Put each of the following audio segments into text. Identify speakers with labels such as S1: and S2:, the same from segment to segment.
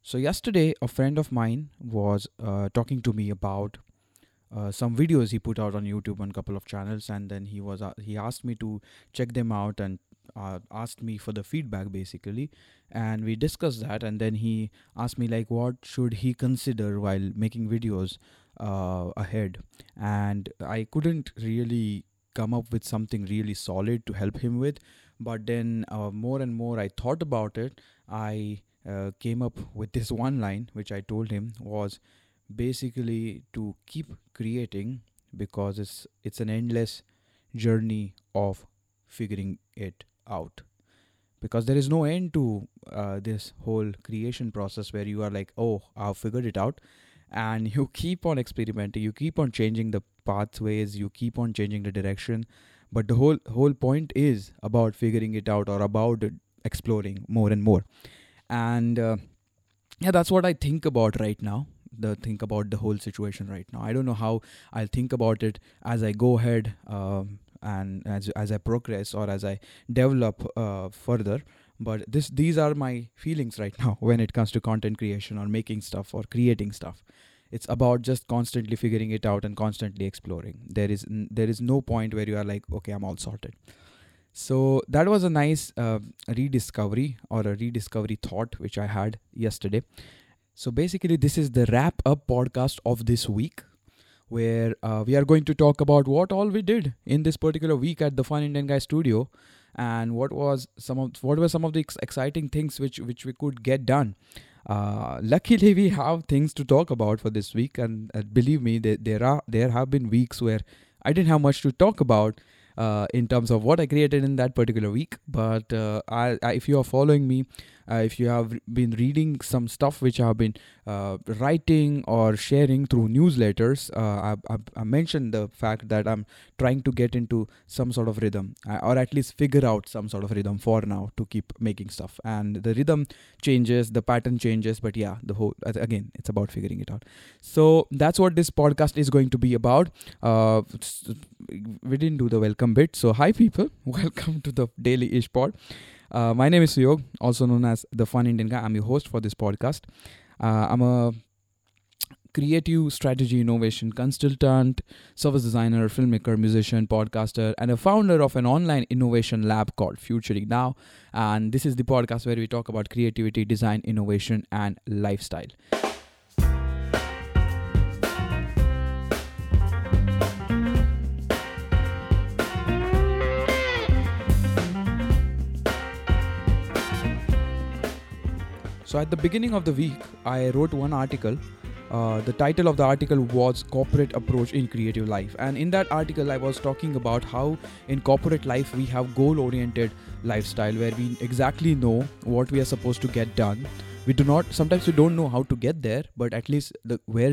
S1: So yesterday, a friend of mine was talking to me about some videos he put out on YouTube on a couple of channels, and then he asked me to check them out and asked me for the feedback basically, and we discussed that, and then he asked me like what should he consider while making videos ahead, and I couldn't really come up with something really solid to help him with, but then more and more I thought about it. I came up with this one line which I told him was basically to keep creating, because it's an endless journey of figuring it out, because there is no end to this whole creation process where you are like, oh, I've figured it out, and you keep on experimenting, you keep on changing the pathways, you keep on changing the direction, but the whole point is about figuring it out or about exploring more and more. And yeah, that's what I think about right now. Think about the whole situation right now. I don't know how I'll think about it as I go ahead, and as I progress or as I develop further. But these are my feelings right now when it comes to content creation or making stuff or creating stuff. It's about just constantly figuring it out and constantly exploring. There is no point where you are like, okay, I'm all sorted. So that was a nice rediscovery or a rediscovery thought which I had yesterday. So basically, this is the wrap up podcast of this week, where we are going to talk about what all we did in this particular week at the Fun Indian Guy studio, and what were some of the exciting things which we could get done. Luckily, we have things to talk about for this week, and believe me, there have been weeks where I didn't have much to talk about in terms of what I created in that particular week. But if you are following me, if you have been reading some stuff which I have been writing or sharing through newsletters, I mentioned the fact that I'm trying to get into some sort of rhythm, or at least figure out some sort of rhythm for now to keep making stuff. And the rhythm changes, the pattern changes, but yeah, the whole again, it's about figuring it out. So that's what this podcast is going to be about. We didn't do the welcome bit, so hi people, welcome to the Daily Ish Pod. My name is Suyog, also known as the Fun Indian Guy. I'm your host for this podcast. I'm a creative strategy innovation consultant, service designer, filmmaker, musician, podcaster, and a founder of an online innovation lab called Futuring Now. And this is the podcast where we talk about creativity, design, innovation, and lifestyle. So at the beginning of the week, I wrote one article. The title of the article was Corporate Approach in Creative Life. And in that article, I was talking about how in corporate life, we have goal-oriented lifestyle where we exactly know what we are supposed to get done. Sometimes we don't know how to get there, but at least where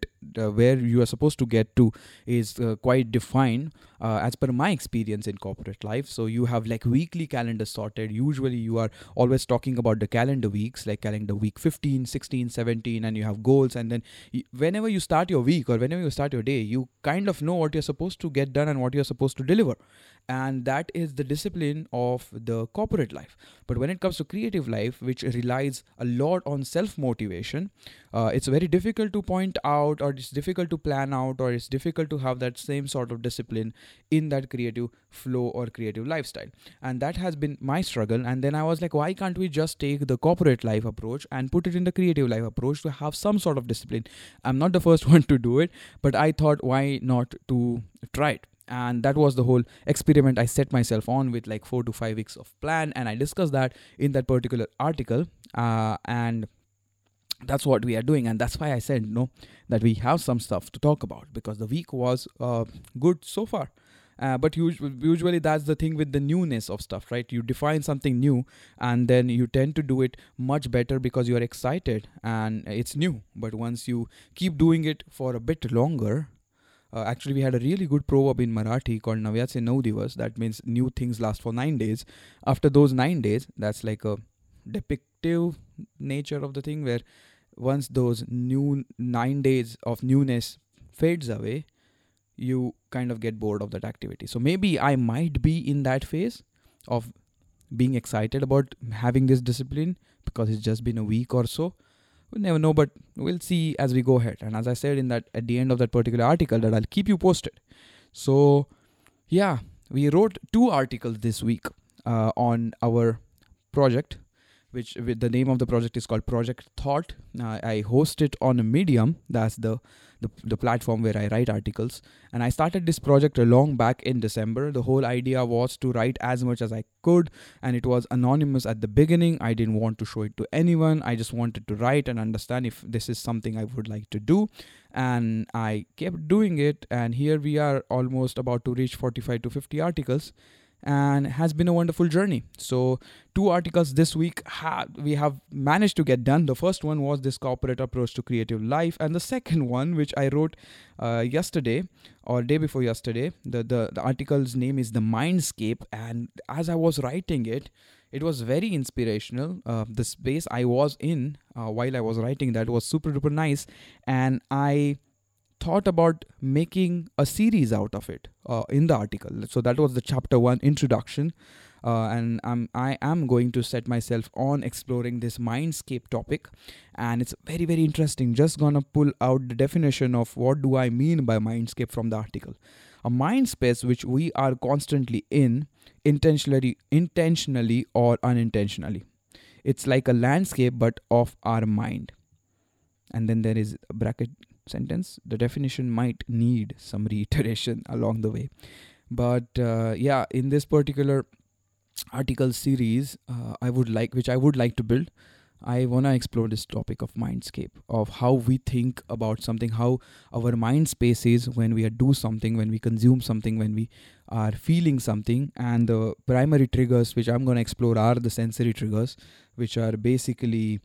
S1: you are supposed to get to is quite defined as per my experience in corporate life. So you have like weekly calendar sorted. Usually you are always talking about the calendar weeks, like calendar week 15, 16, 17, and you have goals. And then whenever you start your week or whenever you start your day, you kind of know what you're supposed to get done and what you're supposed to deliver. And that is the discipline of the corporate life. But when it comes to creative life, which relies a lot on self-motivation, it's very difficult to point out, or it's difficult to plan out, or it's difficult to have that same sort of discipline in that creative flow or creative lifestyle. And that has been my struggle. And then I was like, why can't we just take the corporate life approach and put it in the creative life approach to have some sort of discipline? I'm not the first one to do it, but I thought, why not to try it? And that was the whole experiment I set myself on, with like 4 to 5 weeks of plan, and I discussed that in that particular article, and that's what we are doing. And that's why I said that we have some stuff to talk about, because the week was good so far. But usually that's the thing with the newness of stuff, right? You define something new and then you tend to do it much better because you are excited and it's new. But once you keep doing it for a bit longer, actually, we had a really good proverb in Marathi called Navyase 9 Divas. That means new things last for 9 days. After those 9 days, that's like a depictive nature of the thing, where once those new 9 days of newness fades away, you kind of get bored of that activity. So maybe I might be in that phase of being excited about having this discipline because it's just been a week or so. we'll never know, but we'll see as we go ahead. And as I said in that at the end of that particular article, that I'll keep you posted. So yeah, we wrote 2 articles this week on our project, which with the name of the project is called Project Thought. I host it on Medium. That's the platform where I write articles. And I started this project a long back in December. The whole idea was to write as much as I could, and it was anonymous at the beginning. I didn't want to show it to anyone. I just wanted to write and understand if this is something I would like to do. And I kept doing it, and here we are, almost about to reach 45 to 50 articles, and has been a wonderful journey. So 2 articles this week we have managed to get done. The first one was this corporate approach to creative life, and the second one, which I wrote yesterday or day before yesterday, the article's name is The Mindscape. And as I was writing it, it was very inspirational. The space I was in while I was writing that was super duper nice, and I thought about making a series out of it in the article. So that was the chapter 1 introduction, and I am going to set myself on exploring this mindscape topic, and it's very, very interesting. Just gonna pull out the definition of what do I mean by mindscape from the article. A mind space which we are constantly in, intentionally or unintentionally. It's like a landscape but of our mind. And then there is a bracket sentence. The definition might need some reiteration along the way, but in this particular article series, I would like to build, I want to explore this topic of mindscape, of how we think about something, how our mind space is when we do something, when we consume something, when we are feeling something. And the primary triggers which I'm going to explore are the sensory triggers, which are basically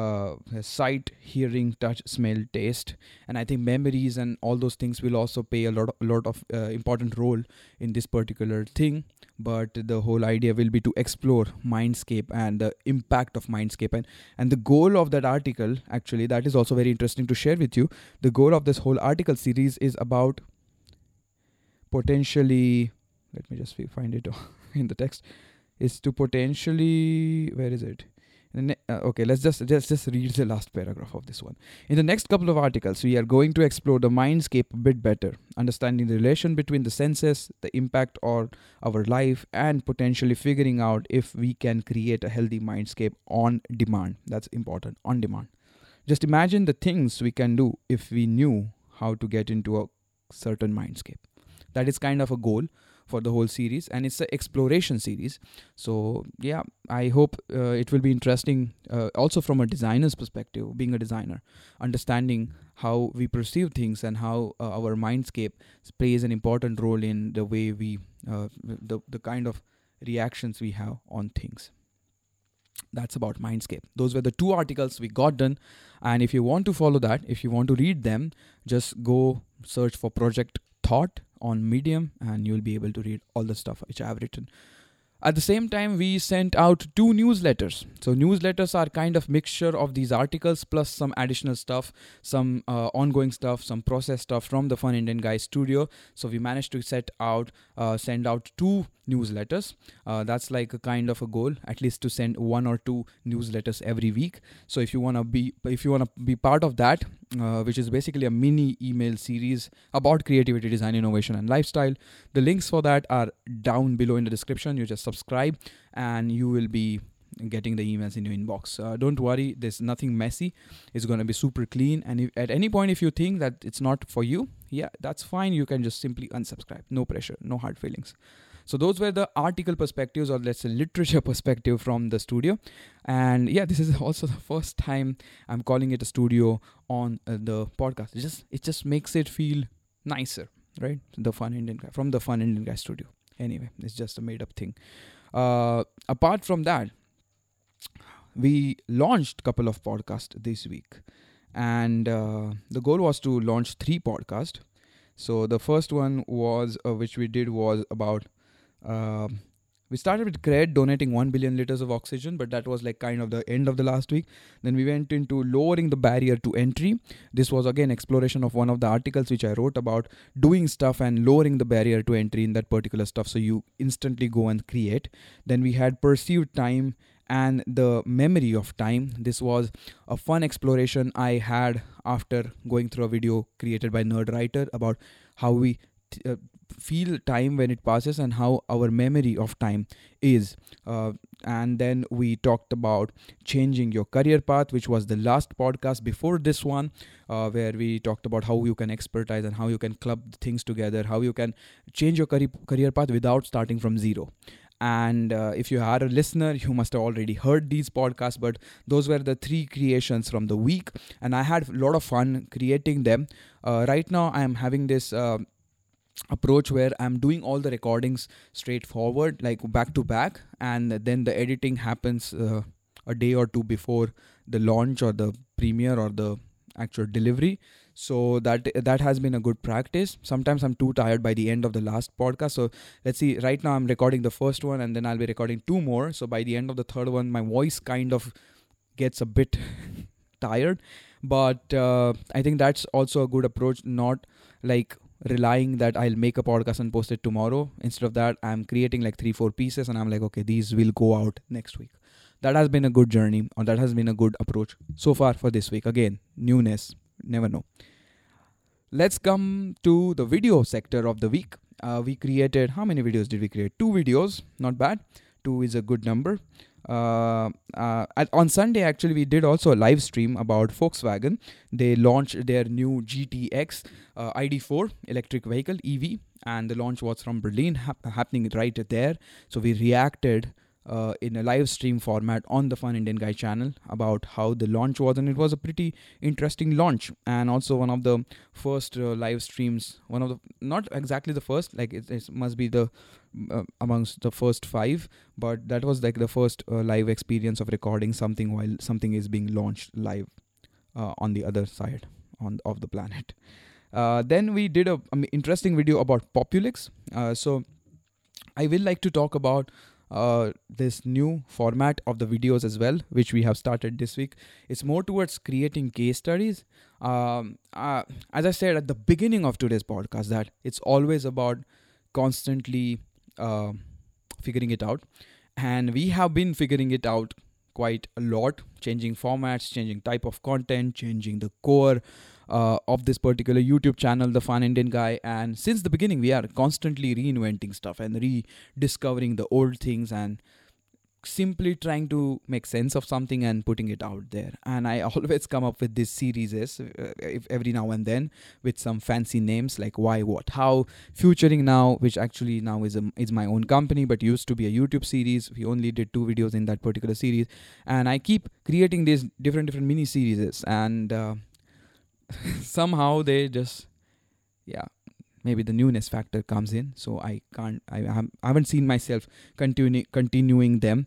S1: sight, hearing, touch, smell, taste. And I think memories and all those things will also play a lot of important role in this particular thing. But the whole idea will be to explore mindscape and the impact of mindscape. And the goal of that article, actually, that is also very interesting to share with you. The goal of this whole article series is about potentially, let me just find it in the text, is to potentially, where is it? Okay, let's just read the last paragraph of this one. In the next couple of articles, we are going to explore the mindscape a bit better, understanding the relation between the senses, the impact on our life, and potentially figuring out if we can create a healthy mindscape on demand. That's important, on demand. Just imagine the things we can do if we knew how to get into a certain mindscape. That is kind of a goal for the whole series, and it's an exploration series. So yeah, I hope it will be interesting, also from a designer's perspective, being a designer, understanding how we perceive things and how our mindscape plays an important role in the way we the kind of reactions we have on things. That's about mindscape. Those were the 2 articles we got done, and if you want to follow that, if you want to read them, just go search for Project Thought on Medium, and you'll be able to read all the stuff which I have written. At the same time, we sent out 2 newsletters. So newsletters are kind of mixture of these articles plus some additional stuff, some ongoing stuff, some process stuff from the Fun Indian Guy studio. So we managed to send out 2 newsletters. That's like a kind of a goal, at least to send 1 or 2 newsletters every week. So if you wanna be part of that, which is basically a mini email series about creativity, design, innovation, and lifestyle, the links for that are down below in the description. You just subscribe, and you will be getting the emails in your inbox. Don't worry, there's nothing messy. It's going to be super clean. And if, at any point, if you think that it's not for you, yeah, that's fine. You can just simply unsubscribe. No pressure, no hard feelings. So those were the article perspectives, or let's say literature perspective from the studio. And yeah, this is also the first time I'm calling it a studio on the podcast. It just makes it feel nicer, right? The Fun Indian Guy, from the Fun Indian Guy studio. Anyway, it's just a made up thing. Apart from that, we launched a couple of podcasts this week, and the goal was to launch 3 podcasts. So the first one was which we did was about we started with CRED donating 1 billion liters of oxygen, but that was like kind of the end of the last week. Then we went into lowering the barrier to entry. This was again exploration of one of the articles which I wrote about doing stuff and lowering the barrier to entry in that particular stuff, so you instantly go and create. Then we had perceived time and the memory of time. This was a fun exploration I had after going through a video created by Nerdwriter about how we feel time when it passes and how our memory of time is. And then we talked about changing your career path, which was the last podcast before this one, where we talked about how you can expertise and how you can club things together, how you can change your career path without starting from zero. And if you are a listener, you must have already heard these podcasts, but those were the 3 creations from the week, and I had a lot of fun creating them. Right now I am having this approach where I'm doing all the recordings straightforward, like back to back, and then the editing happens a day or two before the launch or the premiere or the actual delivery. So that has been a good practice. Sometimes I'm too tired by the end of the last podcast. So let's see, right now I'm recording the first one and then I'll be recording 2 more. So by the end of the third one, my voice kind of gets a bit tired. But I think that's also a good approach, not like relying that I'll make a podcast and post it tomorrow. Instead of that, I'm creating like 3-4 pieces and I'm like, okay, these will go out next week. That has been a good journey, or that has been a good approach so far for this week. Again, newness, never know. Let's come to the video sector of the week. We created, how many videos did we create? 2 videos, not bad. 2 is a good number. On Sunday, actually, we did also a live stream about Volkswagen. They launched their new GTX ID4 electric vehicle, EV, and the launch was from Berlin, happening right there. So we reacted in a live stream format on the Fun Indian Guy channel about how the launch was, and it was a pretty interesting launch, and also one of the first live streams, one of the, not exactly the first, like it must be the amongst the first 5, but that was like the first live experience of recording something while something is being launched live on the other side of the planet. Then we did a interesting video about Populix. So I will like to talk about this new format of the videos as well, which we have started this week. It's more towards creating case studies. As I said at the beginning of today's podcast, that it's always about constantly figuring it out. And we have been figuring it out quite a lot, changing formats, changing type of content, changing the core of this particular YouTube channel, The Fun Indian Guy. And since the beginning, we are constantly reinventing stuff and rediscovering the old things and simply trying to make sense of something and putting it out there. And I always come up with these series if every now and then with some fancy names like Why, What, How, Futuring Now, which actually now is my own company, but used to be a YouTube series. We only did 2 videos in that particular series, and I keep creating these different mini series, and somehow they just, maybe the newness factor comes in, so I haven't seen myself continuing them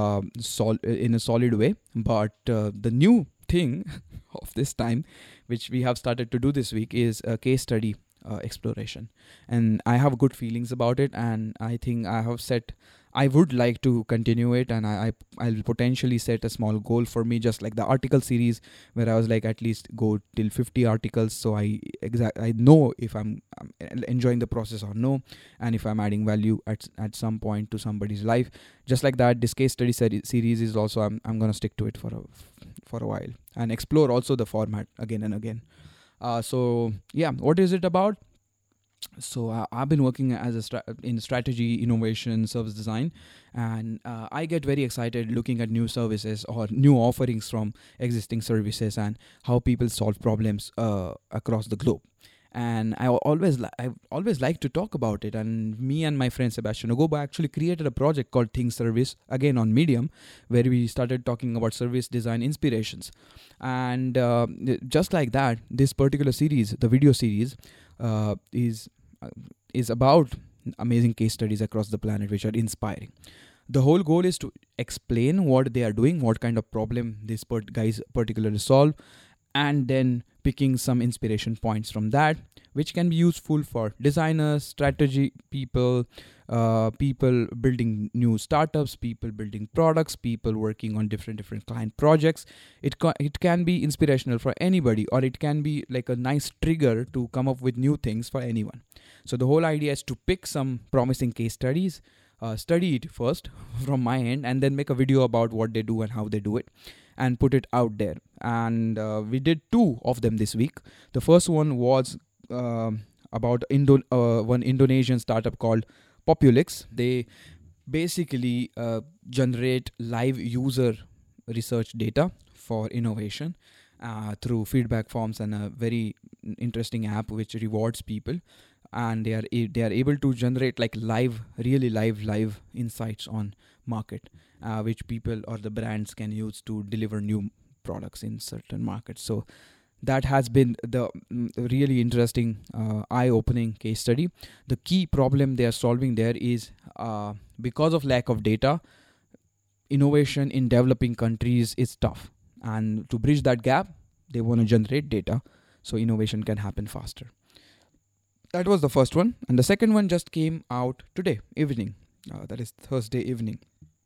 S1: in a solid way. But the new thing of this time, which we have started to do this week, is a case study exploration, and I have good feelings about it, and I think I would like to continue it, and I'll potentially set a small goal for me, just like the article series, where I was like at least go till 50 articles, so I know if I'm enjoying the process or no, and if I'm adding value at some point to somebody's life. Just like that, this case study series is also, I'm gonna stick to it for a while and explore also the format again and again. So what is it about? So I've been working as in strategy, innovation, service design, and I get very excited looking at new services or new offerings from existing services and how people solve problems across the globe. And I always like to talk about it. And me and my friend Sebastian Ogoba actually created a project called Think Service, again on Medium, where we started talking about service design inspirations. And just like that, this particular series, the video series, is about amazing case studies across the planet which are inspiring. The whole goal is to explain what they are doing, what kind of problem these guys particularly solve, and then picking some inspiration points from that, which can be useful for designers, strategy people, people building new startups, people building products, people working on different client projects. It can be inspirational for anybody, or it can be like a nice trigger to come up with new things for anyone. So the whole idea is to pick some promising case studies, study it first from my end, and then make a video about what they do and how they do it, and put it out there. And we did 2 of them this week. The first one was about one Indonesian startup called Populix. They basically generate live user research data for innovation through feedback forms and a very interesting app which rewards people. And they are able to generate like really live insights on market, which people or the brands can use to deliver new products in certain markets. So that has been the really interesting, eye-opening case study. The key problem they are solving there is because of lack of data, innovation in developing countries is tough. And to bridge that gap, they want to generate data so innovation can happen faster. That was the first one. And the second one just came out today evening. That is Thursday evening.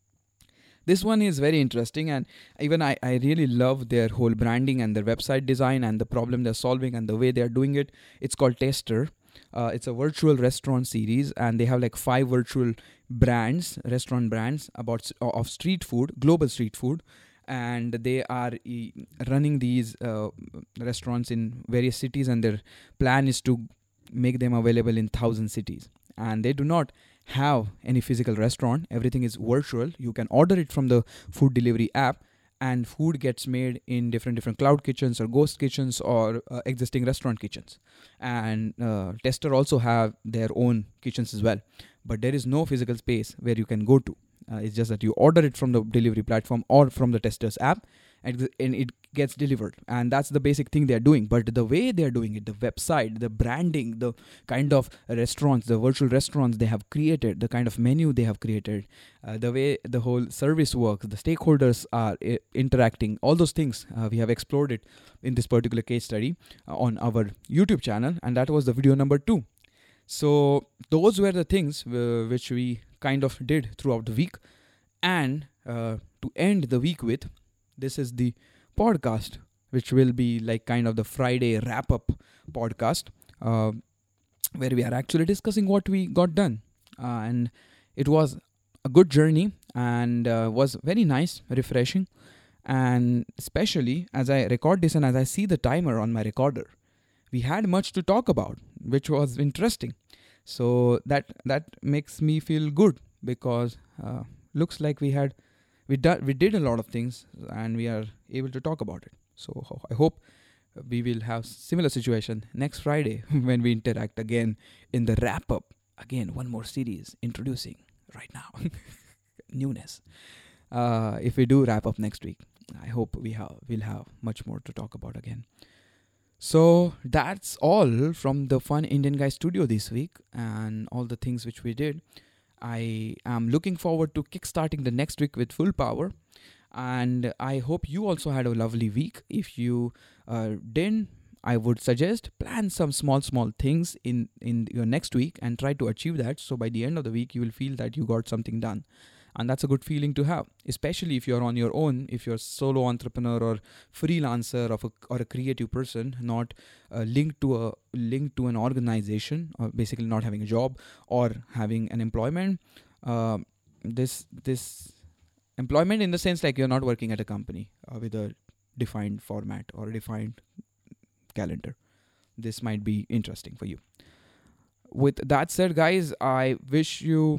S1: This one is very interesting, and even I really love their whole branding and their website design and the problem they're solving and the way they're doing it. It's called Tester. It's a virtual restaurant series, and they have like 5 virtual brands, restaurant brands of street food, global street food. And they are running these restaurants in various cities, and their plan is to make them available in 1,000 cities. And they do not have any physical restaurant. Everything is virtual. You can order it from the food delivery app, and food gets made in different cloud kitchens or ghost kitchens or existing restaurant kitchens. And Tester also have their own kitchens as well, but there is no physical space where you can go to. It's just that you order it from the delivery platform or from the Tester's app, and it gets delivered. And that's the basic thing they're doing. But the way they're doing it, the website, the branding, the kind of restaurants, the virtual restaurants they have created, the kind of menu they have created, the way the whole service works, the stakeholders are interacting, all those things we have explored it in this particular case study on our YouTube channel. And that was the video number 2. So those were the things which we kind of did throughout the week. And to end the week with, this is the podcast, which will be like kind of the Friday wrap-up podcast, where we are actually discussing what we got done. And it was a good journey, and was very nice, refreshing. And especially as I record this and as I see the timer on my recorder, we had much to talk about, which was interesting. So that makes me feel good, because looks like we did a lot of things, and we are able to talk about it. So I hope we will have similar situation next Friday when we interact again in the wrap up. Again, one more series introducing right now. Newness. If we do wrap up next week, I hope we'll have much more to talk about again. So that's all from the Fun Indian Guy studio this week, and all the things which we did. I am looking forward to kickstarting the next week with full power, and I hope you also had a lovely week. If you didn't, I would suggest plan some small things in your next week and try to achieve that. So by the end of the week, you will feel that you got something done. And that's a good feeling to have, especially if you're on your own, if you're a solo entrepreneur or freelancer or a creative person, not linked to an organization, or basically not having a job or having an employment. This employment in the sense like you're not working at a company with a defined format or a defined calendar. This might be interesting for you. With that said, guys, I wish you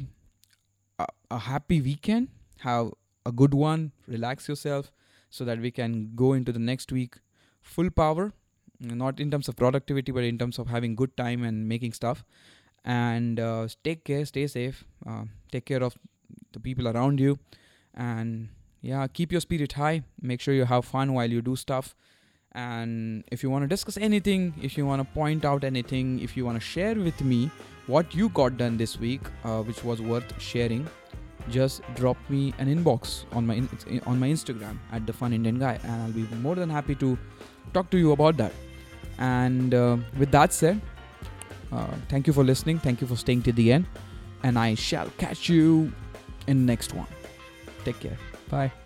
S1: a happy weekend. Have a good one. Relax yourself so that we can go into the next week full power, not in terms of productivity, but in terms of having good time and making stuff. And take care, stay safe, take care of the people around you, and keep your spirit high. Make sure you have fun while you do stuff. And if you want to discuss anything, if you want to point out anything, if you want to share with me what you got done this week, which was worth sharing, just drop me an inbox on my Instagram at the Fun Indian Guy, and I'll be more than happy to talk to you about that. And with that said, thank you for listening. Thank you for staying to the end, and I shall catch you in the next one. Take care. Bye.